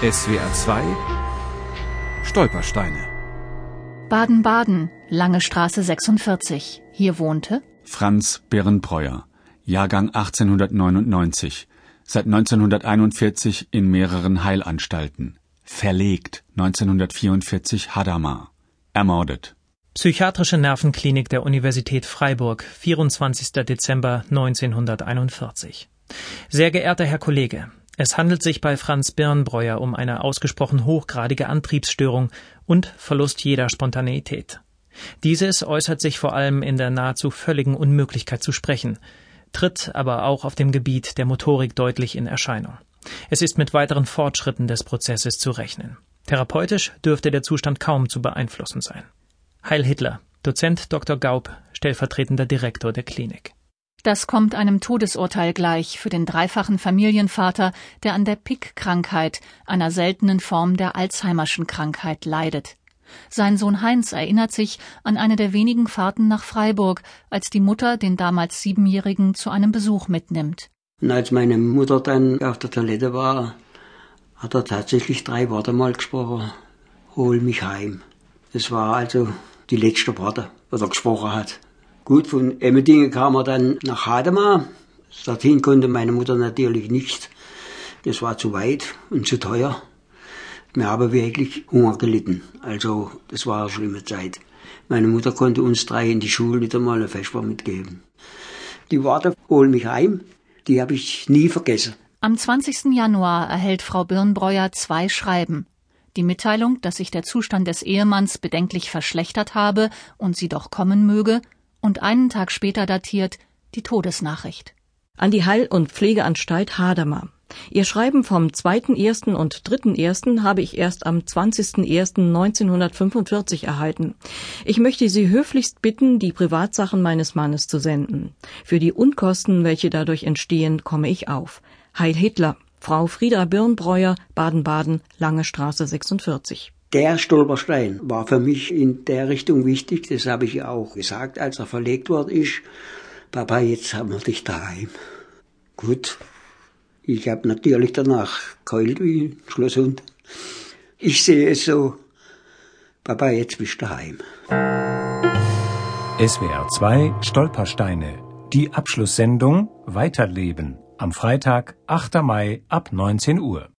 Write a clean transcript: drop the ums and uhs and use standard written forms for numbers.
SWR 2 Stolpersteine. Baden-Baden, Lange Straße 46. Hier wohnte Franz Birnbreuer, Jahrgang 1899, seit 1941 in mehreren Heilanstalten. Verlegt 1944 Hadamar. Ermordet. Psychiatrische Nervenklinik der Universität Freiburg, 24. Dezember 1941. Sehr geehrter Herr Kollege, es handelt sich bei Franz Birnbreuer um eine ausgesprochen hochgradige Antriebsstörung und Verlust jeder Spontaneität. Dieses äußert sich vor allem in der nahezu völligen Unmöglichkeit zu sprechen, tritt aber auch auf dem Gebiet der Motorik deutlich in Erscheinung. Es ist mit weiteren Fortschritten des Prozesses zu rechnen. Therapeutisch dürfte der Zustand kaum zu beeinflussen sein. Heil Hitler, Dozent Dr. Gaub, stellvertretender Direktor der Klinik. Das kommt einem Todesurteil gleich für den dreifachen Familienvater, der an der Pick-Krankheit, einer seltenen Form der Alzheimerschen Krankheit, leidet. Sein Sohn Heinz erinnert sich an eine der wenigen Fahrten nach Freiburg, als die Mutter den damals 7-Jährigen zu einem Besuch mitnimmt. Und als meine Mutter dann auf der Toilette war, hat er tatsächlich 3 Worte mal gesprochen. Hol mich heim. Das war also die letzte Worte, was er gesprochen hat. Gut, von Emmendingen kam er dann nach Hadamar. Dorthin konnte meine Mutter natürlich nicht. Das war zu weit und zu teuer. Wir haben wirklich Hunger gelitten. Also, das war eine schlimme Zeit. Meine Mutter konnte uns 3 in die Schule nicht einmal eine Vesper mitgeben. Die Worte, hol mich heim, die habe ich nie vergessen. Am 20. Januar erhält Frau Birnbreuer 2 Schreiben. Die Mitteilung, dass sich der Zustand des Ehemanns bedenklich verschlechtert habe und sie doch kommen möge, und einen Tag später datiert die Todesnachricht. An die Heil- und Pflegeanstalt Hadamar. Ihr Schreiben vom 2.1. und 3.1. habe ich erst am 20.01.1945 erhalten. Ich möchte Sie höflichst bitten, die Privatsachen meines Mannes zu senden. Für die Unkosten, welche dadurch entstehen, komme ich auf. Heil Hitler, Frau Frieda Birnbreuer, Baden-Baden, Lange Straße 46. Der Stolperstein war für mich in der Richtung wichtig, das habe ich ja auch gesagt, als er verlegt worden ist. Papa, jetzt haben wir dich daheim. Gut, ich habe natürlich danach geheult wie ein Schlosshund. Ich sehe es so, Papa, jetzt bist du daheim. SWR 2 Stolpersteine. Die Abschlusssendung Weiterleben. Am Freitag, 8. Mai ab 19 Uhr.